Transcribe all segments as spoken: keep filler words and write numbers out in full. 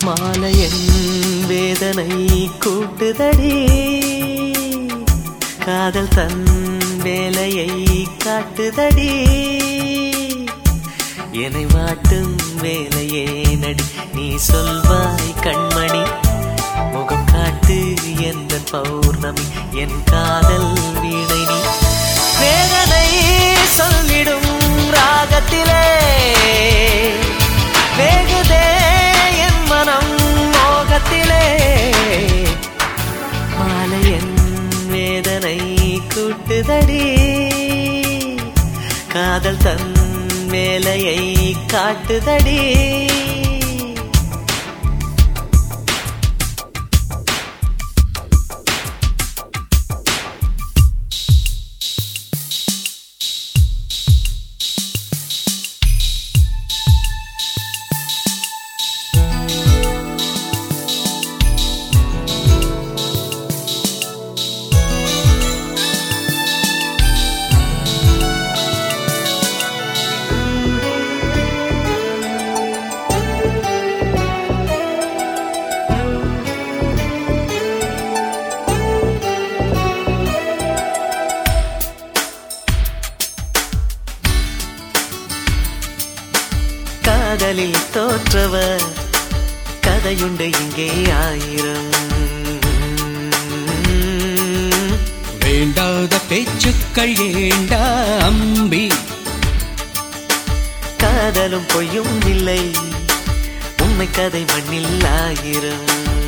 மாலையன் வேதனை கூட்டுதடி, காதல் தன் வேலையை காட்டுதடி. என்னை வாட்டும் வேலையே நடி, நீ சொல்வாய் கண்மணி. முகம் காட்டு எந்த பௌர்ணமி, என் காதல் வீணை நீ. வேதனை சொல்லிடும் ராகத்திலே வேகுதே என் மனம் மோகத்திலே. மாலையன் வேதனை கூட்டுதடி, காதல் தன் வேலையை காட்டுதடி. காதலில் தோற்றவர் கதையுண்டு இங்கே ஆயிரம். வேண்டாத பேச்சுக்கள் ஏண்டா அம்பி, காதலும் பொய்யும் இல்லை, உண்மை கதை மண்ணில் ஆயிரம்.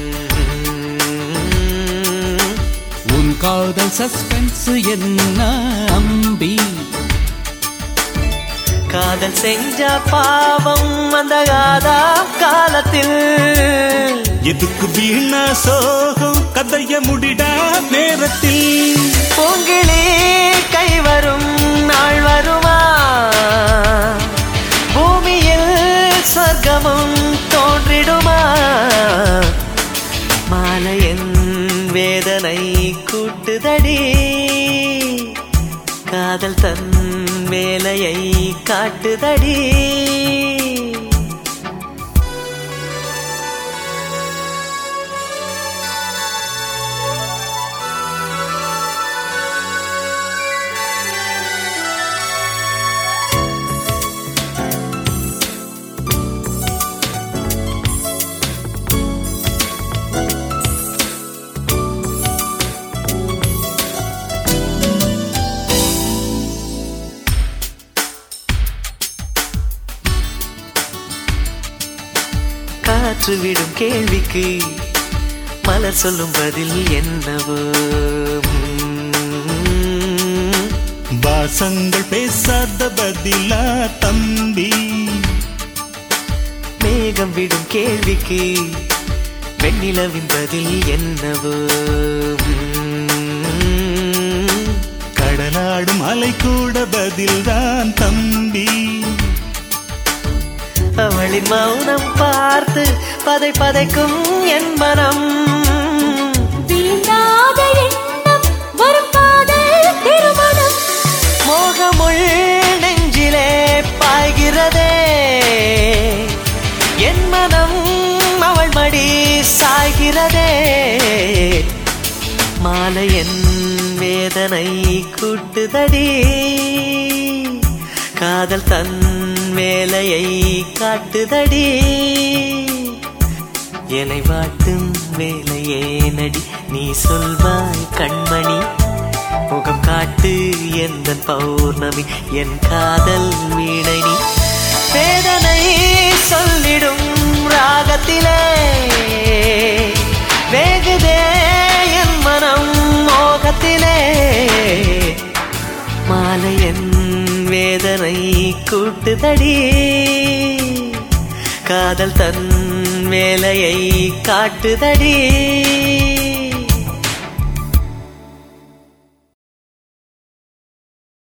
உன் காதல் சஸ்பென்ஸ் என்ன அம்பி, காதல் செஞ்ச பாவம் அந்த காதா காலத்தில். எதுக்கு வீண சோகம், கதைய முடிடா நேரத்தில். பூங்கிளி கை வரும் நாள் வருமா, பூமியில் சொர்க்கமும் தோன்றிடுமா. மாலையன் வேதனை கூட்டுதடி, காதல் தன் வேலையை காட்டுதடி. காற்று விடும் கேள்விக்கு மலர் சொல்லும் பதில் என்னவோ. வாசங்கள் பேசாத பதிலா தம்பி, மேகம் விடும் கேள்விக்கு வெண்ணிலவின் பதில் என்னவோ. கடலாடும் அலை கூட பதில்தான் தம்பி. அவளின் மௌனம் பார்த்து பதை பதைக்கும் என் மனம். தீண்டாத எண்ணம் வரும் காதல் திருமணம், மோகமுள் நெஞ்சிலே பாய்கிறதே என் மனம், அவள் மடி சாய்கிறதே. மாலையன் வேதனை கூட்டுதடி, காதல் தன் வேலையை காட்டுதடி. என்னை வாட்டும் வேலையே நடி, நீ சொல்வாய் கண்மணி. முகம் காட்டு எந்த பௌர்ணமி, என் காதல் வீணை நீ. வேதனை சொல்லிடும் ராகத்திலே வேகுதே என் மனம் மோகத்திலே. மாலையன் வேதனை கூட்டுதடி, காதல் தன் வேலையை காட்டுதடி.